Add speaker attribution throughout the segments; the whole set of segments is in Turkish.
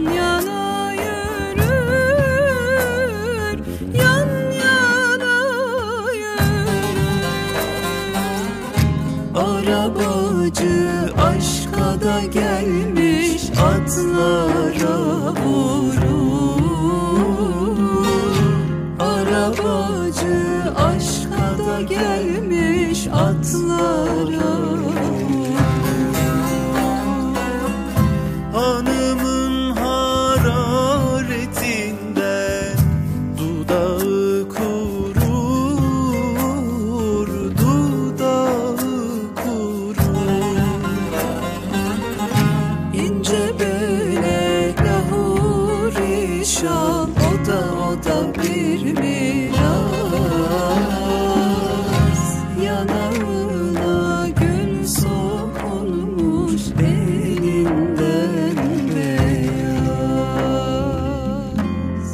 Speaker 1: yana yürür, yan yana yürür. Arabacı aşka da gelmiş, atlara vurur. Arabacı aşka da gelmiş, atlara vurur.
Speaker 2: Hanımın hararetinden dudağı kurur, dudağı kurur.
Speaker 1: İnce böyle lahuri şal, o da bir miras. Yanağına gül sokulmuş, elinden beyaz.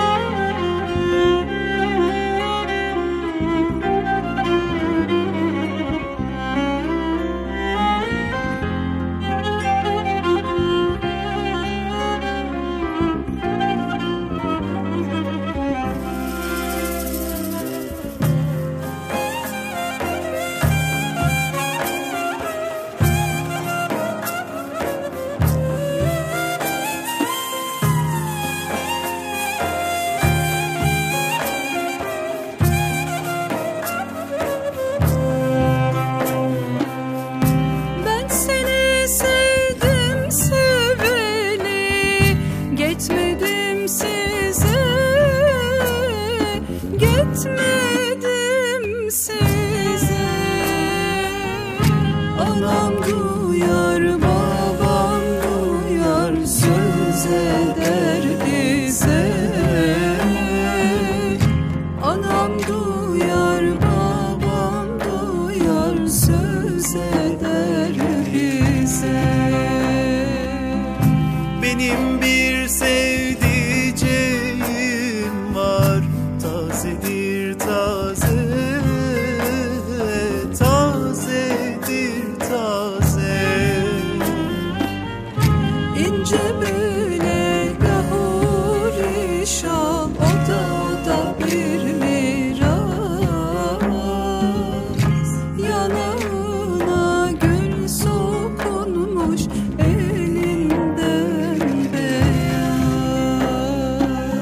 Speaker 1: Ben seni sevdim seveli, gitmedim size, gitmedim size. Anam duyar, babam duyar, söz eder bize. Anam duyar, babam duyar, söz eder bize.
Speaker 2: Benim bir sevdiceğim var, tazedir taze, tazedir taze.
Speaker 1: İnce böyle lahuri şal, o da bir miras. Yanağına gül sokulmuş, elinden beyaz.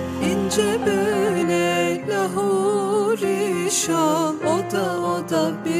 Speaker 1: İnce böyle lahuri şal, o da bir